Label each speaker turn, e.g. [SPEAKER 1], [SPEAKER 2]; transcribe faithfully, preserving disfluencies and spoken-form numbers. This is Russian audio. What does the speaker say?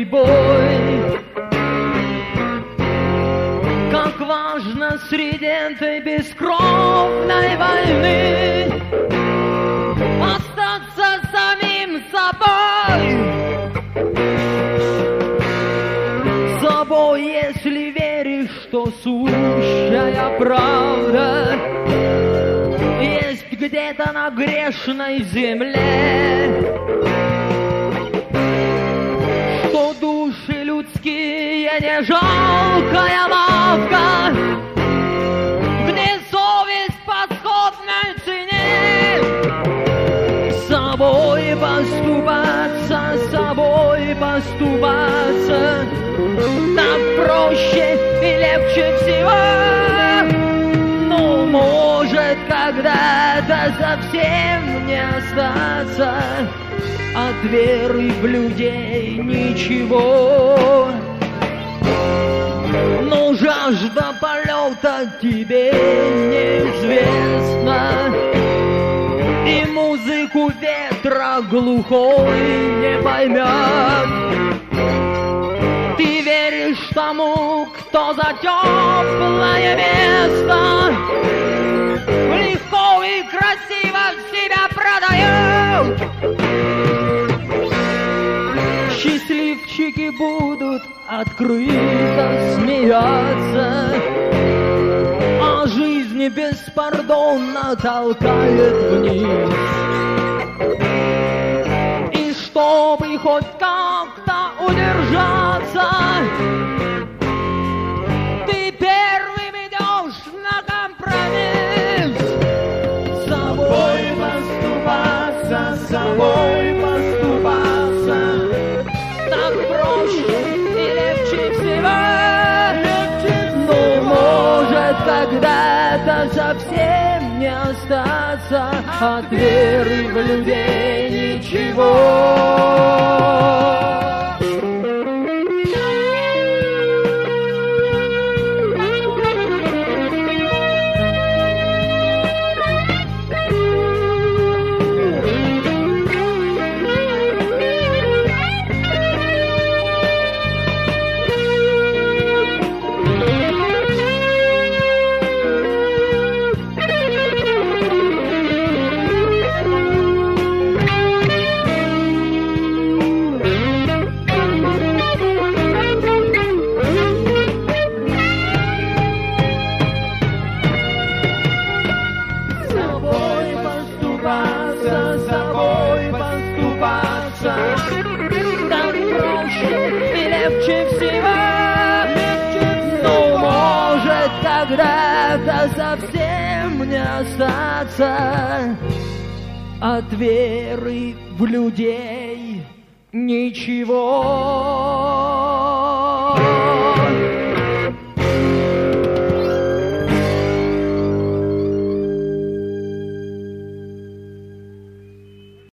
[SPEAKER 1] бой. Как важно среди этой бескровной войны остаться самим собой. Собой, если веришь, что сущая правда есть где-то на грешной земле, что души людские не жалкая лавка, где совесть по сходной цене. Собой поступаться, собой поступаться так проще и легче всего. Но может когда-то совсем не остаться от веры в людей ничего. Но жажда полета тебе неизвестна, и музыку ветра глухой не поймет. Ты веришь тому, кто за теплое место легко и красиво себя продает. Счастливчики будут открыто смеяться, а жизнь беспардонно толкает вниз. И чтобы хоть как-то удержаться, ты первым идешь на компромисс. Собой поступаться, собой поступаться так проще и легче всего. Но может когда-то совсем не остаться от веры в людей ничего. Когда-то совсем не остаться от веры в людей ничего.